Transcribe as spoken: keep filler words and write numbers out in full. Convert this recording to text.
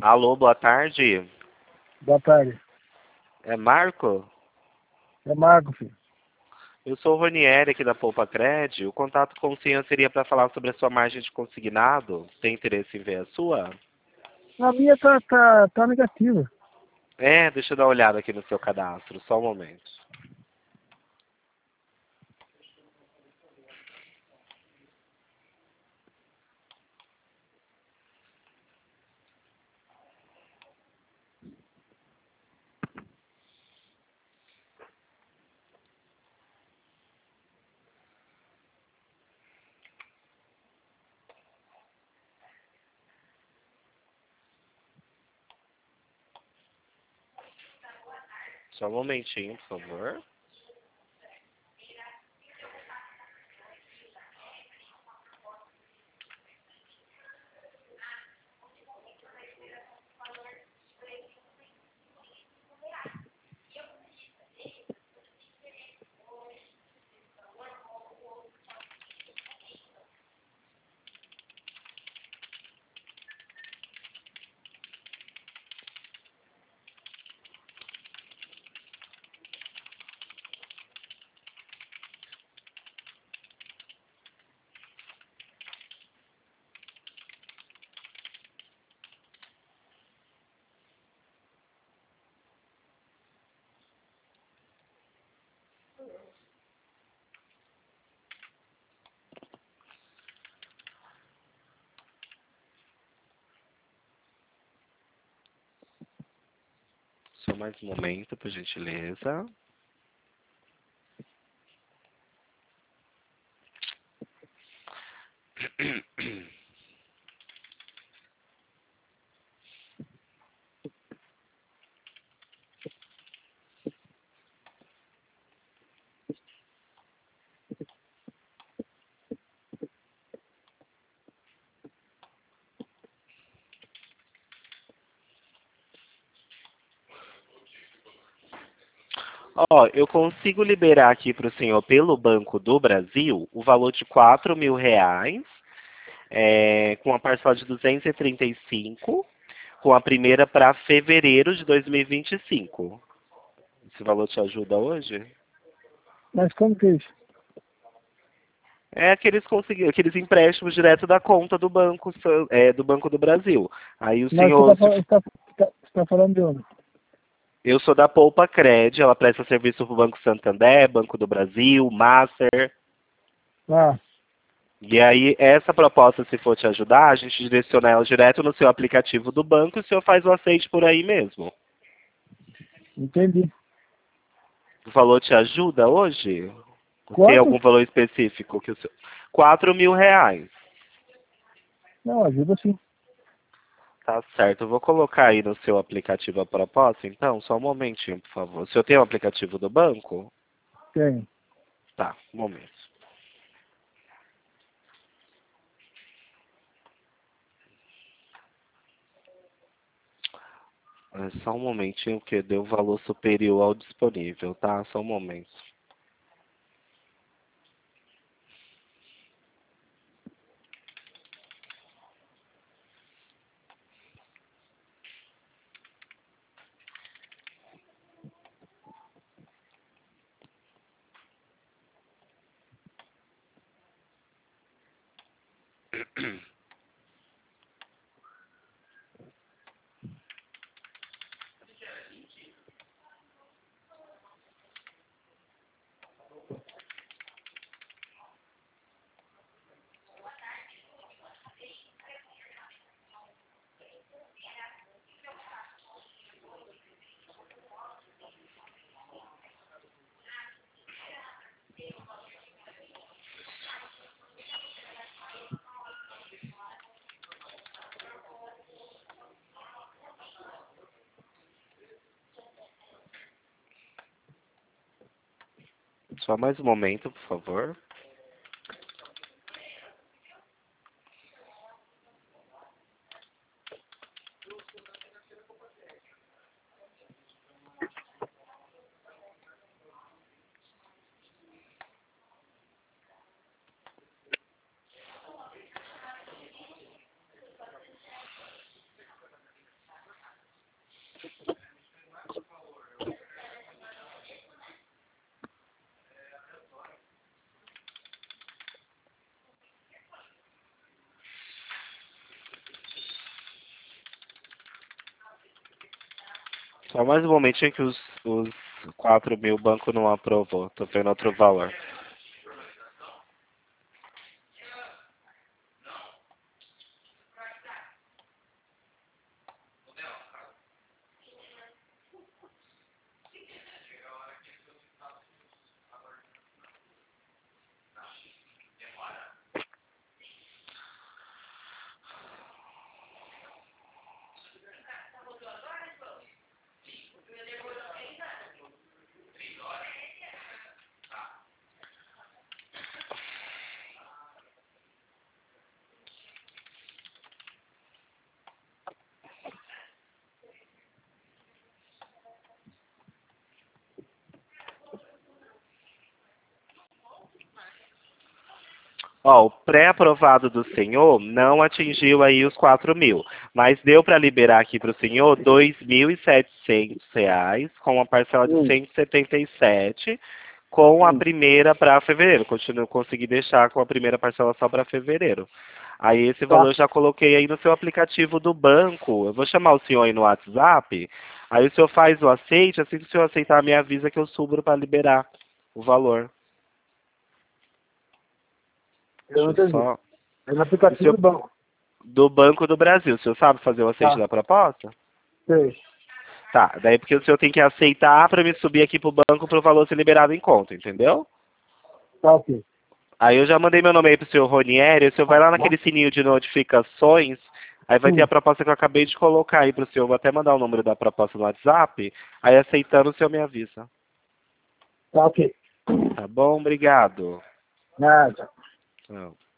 Alô, boa tarde. Boa tarde. É Marco? É Marco, filho. Eu sou o Ronieri aqui da Poupa Cred. O contato com o senhor seria para falar sobre a sua margem de consignado. Tem interesse em ver a sua? A minha tá, tá, tá negativa. É, deixa eu dar uma olhada aqui no seu cadastro, só um momento. Só um momentinho, por favor. Só mais um momento, por gentileza. Ó, eu consigo liberar aqui para o senhor pelo Banco do Brasil o valor de quatro mil reais, é, com a parcela de duzentos e trinta e cinco, com a primeira para fevereiro de dois mil e vinte e cinco. Esse valor te ajuda hoje? Mas como que é isso? É aqueles, consegui- aqueles empréstimos direto da conta do banco, é, do Banco do Brasil. Aí o Mas você senhor, tá, se- fal- você tá, tá, você tá falando de onde? eu sou da Poupa Cred, ela presta serviço para o Banco Santander, Banco do Brasil, Master. Ah, E aí, essa proposta, se for te ajudar, a gente direciona ela direto no seu aplicativo do banco e o senhor faz o aceite por aí mesmo. entendi. O valor te ajuda hoje? Tem Quanto? algum valor específico que o seu... Quatro mil reais. Não, ajuda sim. Tá certo. Eu vou colocar aí no seu aplicativo a proposta, então, só um momentinho, por favor. O senhor tem o aplicativo do banco? Tem. Tá, um momento. É só um momentinho que deu valor superior ao disponível, tá? Só um momento. Só mais um momento, por favor. Só mais um momentinho que os, os quatro mil o banco não aprovou. Tô vendo outro valor. Ó, o pré-aprovado do senhor não atingiu aí os quatro mil, mas deu para liberar aqui para o senhor dois mil e setecentos reais com uma parcela de Hum. cento e setenta e sete com a Hum. primeira para fevereiro. Continuo consegui deixar com a primeira parcela só para fevereiro. Aí esse Tá. valor eu já coloquei aí no seu aplicativo do banco. Eu vou chamar o senhor aí no WhatsApp. Aí o senhor faz o aceite, assim que o senhor aceitar me avisa que eu subo para liberar o valor. Eu não Deixa eu entendi. só... É no O aplicativo senhor do banco. do Banco do Brasil. O senhor sabe fazer o aceite Tá. da proposta? Sei. Tá, daí porque o senhor tem que aceitar para me subir aqui pro banco para o valor ser liberado em conta, entendeu? Tá ok. Aí eu já mandei meu nome aí pro senhor Ronieri, o senhor vai lá naquele sininho de notificações, aí vai ter Hum. a proposta que eu acabei de colocar aí pro senhor. Vou até mandar o número da proposta no WhatsApp, aí aceitando o senhor me avisa. Tá ok. Tá bom? Obrigado. Nada. Tchau.